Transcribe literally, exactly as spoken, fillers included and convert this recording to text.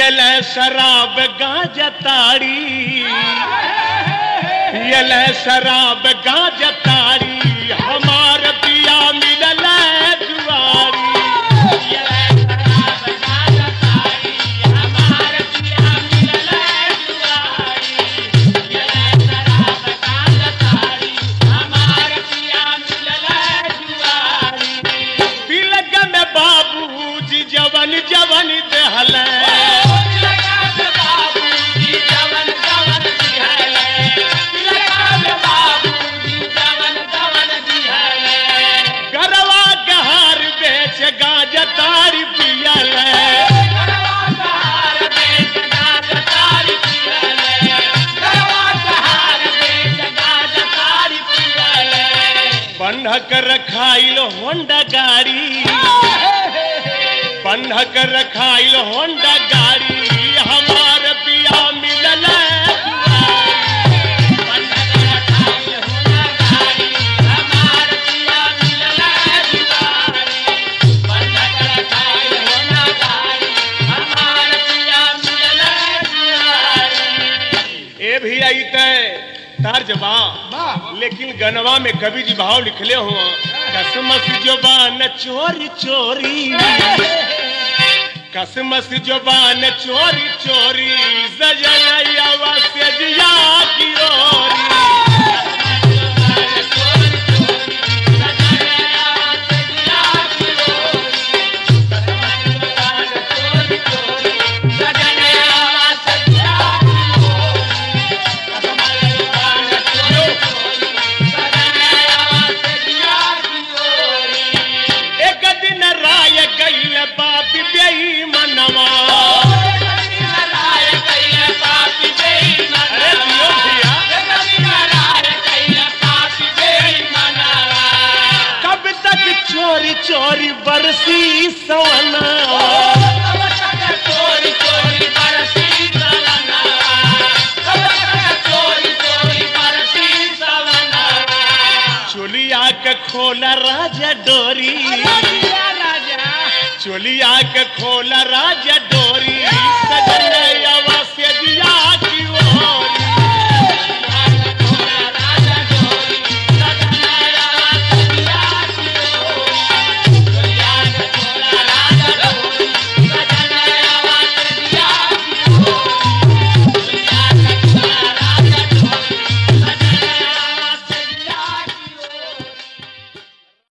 पियल शराब गांजा ताड़ी, पियल शराब गांजा ताड़ी, हमार पिया मिलल जुआरी। जवन जवन दहल गरवा गहार बेच गांजा तारी पियल, बंधक रखाइल होंडा गाड़ी, बंधक रखाइल होंडा गाड़ी, हमार पिया मिलल ए भी आई तार जवाब, लेकिन गनवा में कवि जी भाव लिखले हुआ, कसमस जुबान चोरी चोरी, कसमस जुबान चोरी चोरी, सजनैया से जिया की ओरी। चोरी चोरी बरसी सवना, चोरी चोरी बरसी सवना, चोरी चोरी बरसी सवना, चोलिया के खोला राजा डोरी, चोलिया के खोला राजा डोरी, सजना